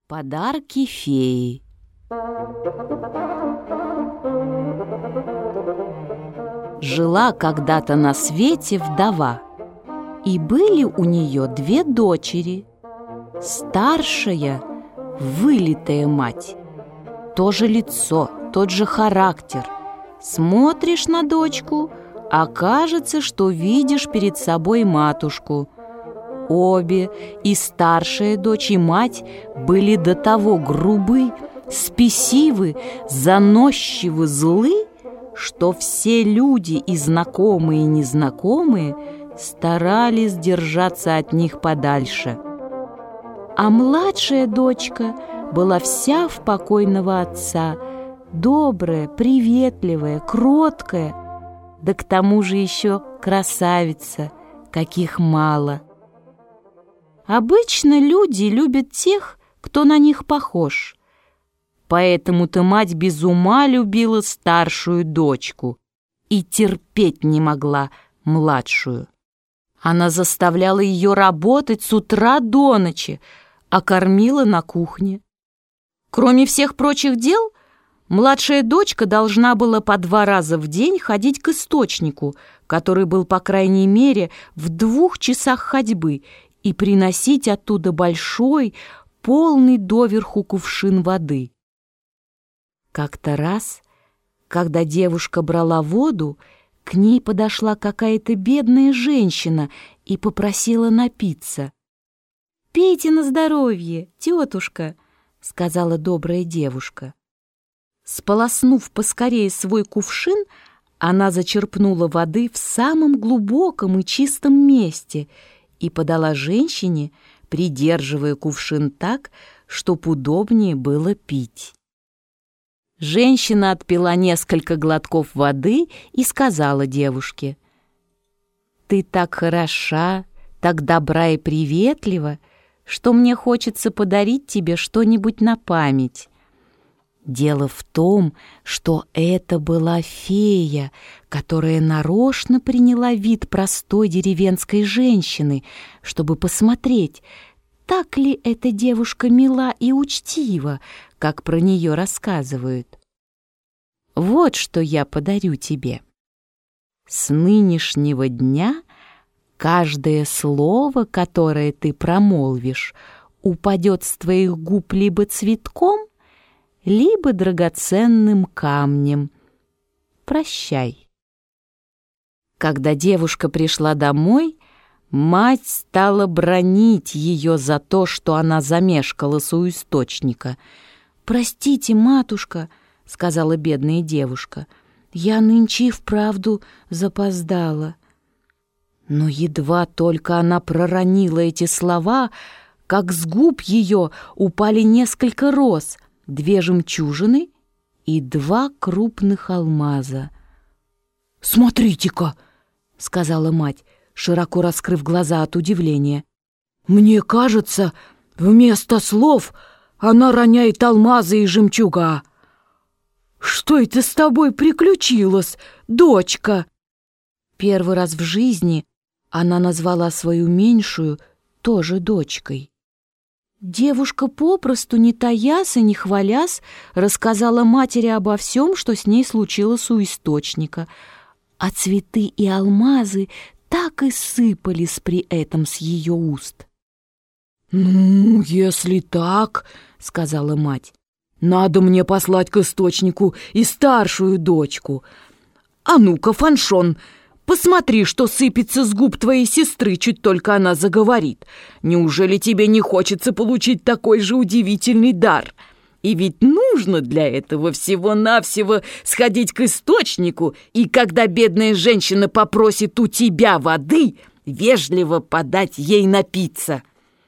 Подарки феи. Жила когда-то на свете вдова, и были у нее две дочери. Старшая – вылитая мать, то же лицо, тот же характер. Смотришь на дочку, а кажется, что видишь перед собой матушку. Обе, и старшая дочь, и мать, были до того грубы, спесивы, заносчивы, злы, что все люди, и знакомые, и незнакомые, старались держаться от них подальше. А младшая дочка была вся в покойного отца, добрая, приветливая, кроткая, да к тому же еще красавица, каких мало. Обычно люди любят тех, кто на них похож. Поэтому-то мать без ума любила старшую дочку и терпеть не могла младшую. Она заставляла ее работать с утра до ночи, а кормила на кухне. Кроме всех прочих дел, младшая дочка должна была по 2 раза в день ходить к источнику, который был, по крайней мере, в 2 часах ходьбы, и приносить оттуда большой, полный доверху кувшин воды. Как-то раз, когда девушка брала воду, к ней подошла какая-то бедная женщина и попросила напиться. «Пейте на здоровье, тетушка», — сказала добрая девушка. Сполоснув поскорее свой кувшин, она зачерпнула воды в самом глубоком и чистом месте и подала женщине, придерживая кувшин так, чтоб удобнее было пить. Женщина отпила несколько глотков воды и сказала девушке: «Ты так хороша, так добра и приветлива, что мне хочется подарить тебе что-нибудь на память». Дело в том, что это была фея, которая нарочно приняла вид простой деревенской женщины, чтобы посмотреть, так ли эта девушка мила и учтива, как про нее рассказывают. Вот что я подарю тебе. С нынешнего дня каждое слово, которое ты промолвишь, упадет с твоих губ либо цветком, либо драгоценным камнем. Прощай. Когда девушка пришла домой, мать стала бранить ее за то, что она замешкалась у источника. «Простите, матушка», — сказала бедная девушка, — «я нынче и вправду запоздала». Но едва только она проронила эти слова, как с губ ее упали несколько роз, 2 жемчужины и 2 крупных алмаза. «Смотрите-ка», — сказала мать, широко раскрыв глаза от удивления, «мне кажется, вместо слов она роняет алмазы и жемчуга. Что это с тобой приключилось, дочка?» Первый раз в жизни она назвала свою меньшую тоже дочкой. Девушка, попросту не таясь и не хвалясь, рассказала матери обо всем, что с ней случилось у источника, а цветы и алмазы так и сыпались при этом с ее уст. «Ну, если так, — сказала мать, — надо мне послать к источнику и старшую дочку. А ну-ка, Фаншон, посмотри, что сыпется с губ твоей сестры, чуть только она заговорит. Неужели тебе не хочется получить такой же удивительный дар? И ведь нужно для этого всего-навсего сходить к источнику, и когда бедная женщина попросит у тебя воды, вежливо подать ей напиться».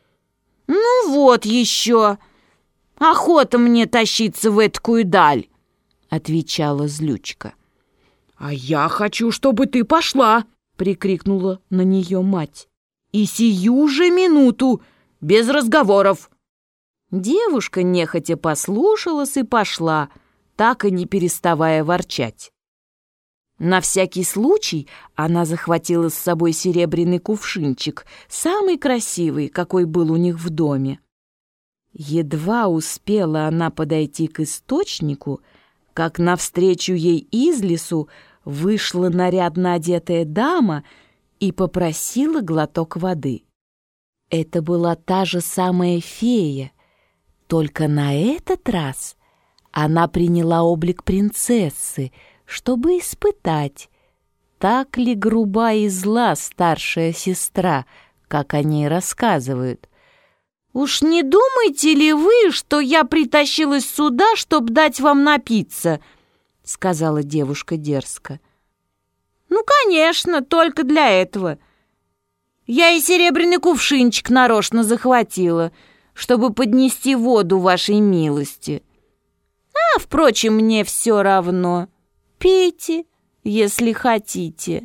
«Ну вот еще! Охота мне тащиться в эткую даль!» — отвечала злючка. «А я хочу, чтобы ты пошла!» — прикрикнула на нее мать. «И сию же минуту, без разговоров!» Девушка нехотя послушалась и пошла, так и не переставая ворчать. На всякий случай она захватила с собой серебряный кувшинчик, самый красивый, какой был у них в доме. Едва успела она подойти к источнику, как навстречу ей из лесу вышла нарядно одетая дама и попросила глоток воды. Это была та же самая фея, только на этот раз она приняла облик принцессы, чтобы испытать, так ли груба и зла старшая сестра, как о ней рассказывают. «Уж не думаете ли вы, что я притащилась сюда, чтобы дать вам напиться?» — сказала девушка дерзко. «Ну, конечно, только для этого. Я и серебряный кувшинчик нарочно захватила, чтобы поднести воду вашей милости. А, впрочем, мне все равно. Пейте, если хотите».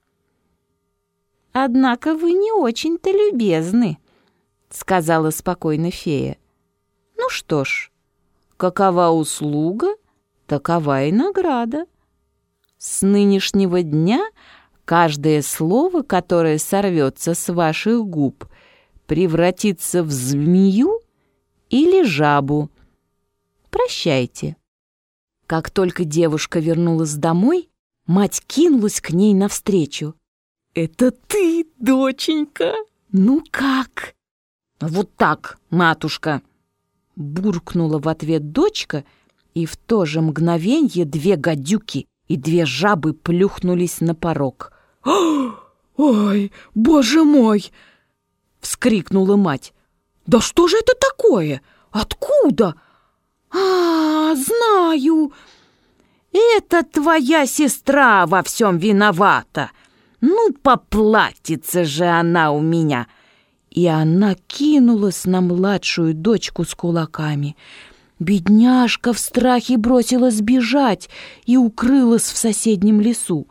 «Однако вы не очень-то любезны», — сказала спокойно фея. «Ну что ж, какова услуга, такова и награда. С нынешнего дня каждое слово, которое сорвется с ваших губ, превратится в змею или жабу. Прощайте». Как только девушка вернулась домой, мать кинулась к ней навстречу. «Это ты, доченька? Ну как?» «Вот так, матушка!» буркнула в ответ дочка, и в то же мгновенье 2 гадюки и 2 жабы плюхнулись на порог. «Ой, боже мой!» — вскрикнула мать. «Да что же это такое? Откуда?» «Знаю! Это твоя сестра во всем виновата! Ну, поплатится же она у меня!» И она кинулась на младшую дочку с кулаками. Бедняжка в страхе бросилась бежать и укрылась в соседнем лесу.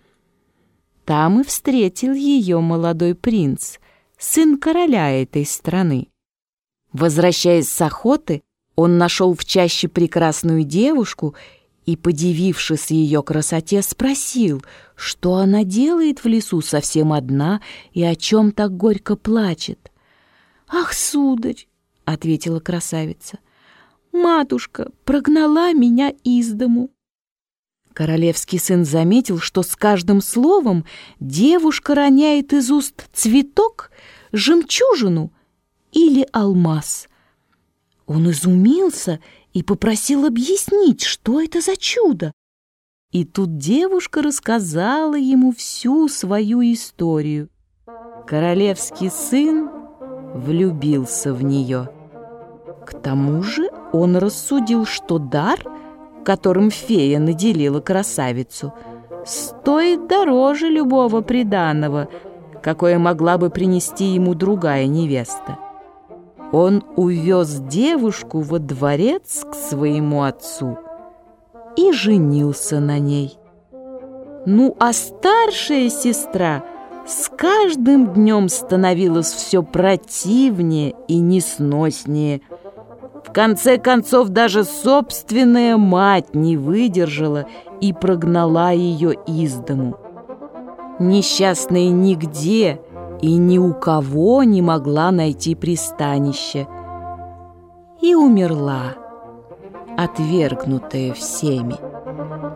Там и встретил ее молодой принц, сын короля этой страны. Возвращаясь с охоты, он нашел в чаще прекрасную девушку и, подивившись ее красоте, спросил, что она делает в лесу совсем одна и о чем так горько плачет. «Ах, сударь!» — ответила красавица. «Матушка прогнала меня из дому». Королевский сын заметил, что с каждым словом девушка роняет из уст цветок, жемчужину или алмаз. Он изумился и попросил объяснить, что это за чудо. И тут девушка рассказала ему всю свою историю. Королевский сын влюбился в нее. К тому же он рассудил, что дар, которым фея наделила красавицу, стоит дороже любого приданого, какое могла бы принести ему другая невеста. Он увез девушку во дворец к своему отцу и женился на ней. Ну, а старшая сестра с каждым днем становилась все противнее и несноснее. В конце концов, даже собственная мать не выдержала и прогнала ее из дому. Несчастная нигде и ни у кого не могла найти пристанище и умерла, отвергнутая всеми.